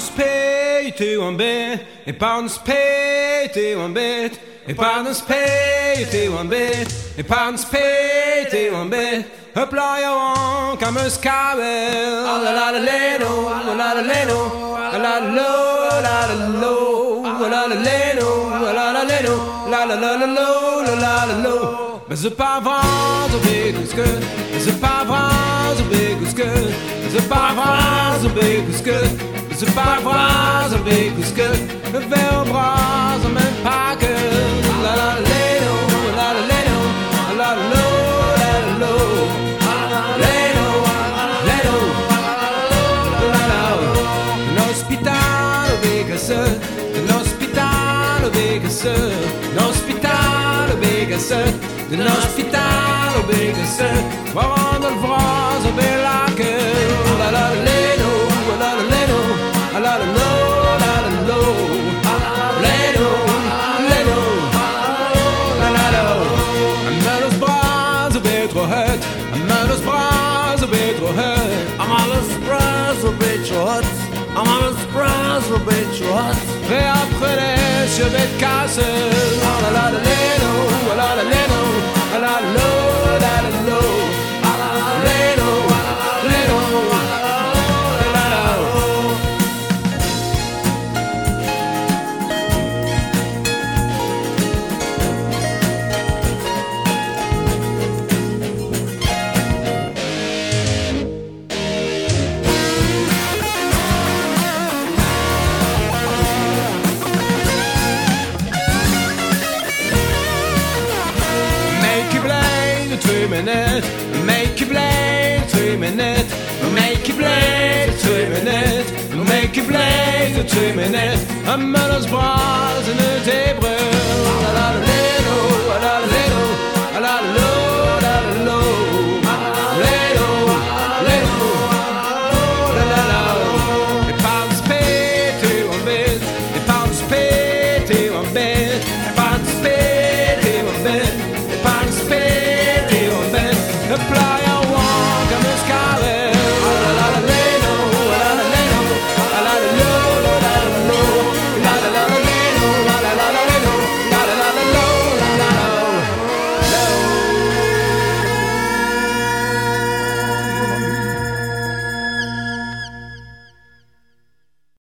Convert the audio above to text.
spate one bit, et pardon spate one bit, et pardon spate one bit, et pardon spate one bit. Up là y'a comme un scabel. La la la leno, la la la leno, la la lo, la la lo, la la leno, la la leno, la la la lo, la la lo. Maar ze paar vrouwen zo big als kut, ze paar vrouwen zo big als kut, ze paar vrouwen zo big als kut, ze paar vrouwen zo big als kut. Veel bras om een pakken. La la leno, la la leno, la la lo, la la lo. Leno, leno, la la. Un ospitale big als kut, un ospitale big als kut, un ospitale big als kut. De l'ospitale bigesse, waar de vrouw zo belaken. La la leno, la la leno, la la lo, la la lo. Leno, leno, la la lo. I'm aan ons bras op beetje het, I'm aan ons bras op beetje het, I'm aan ons bras op beetje het, I'm aan ons bras op beetje het. Et après les cheveux de casse, la la la leno, la la leno. La la lo, la la lo, la la leno, leno, la la lo. Minutes, make you blame 2 minutes, make you blame 2 minutes, make you blame 2 minutes. I'm on those bras in the table. La la la la.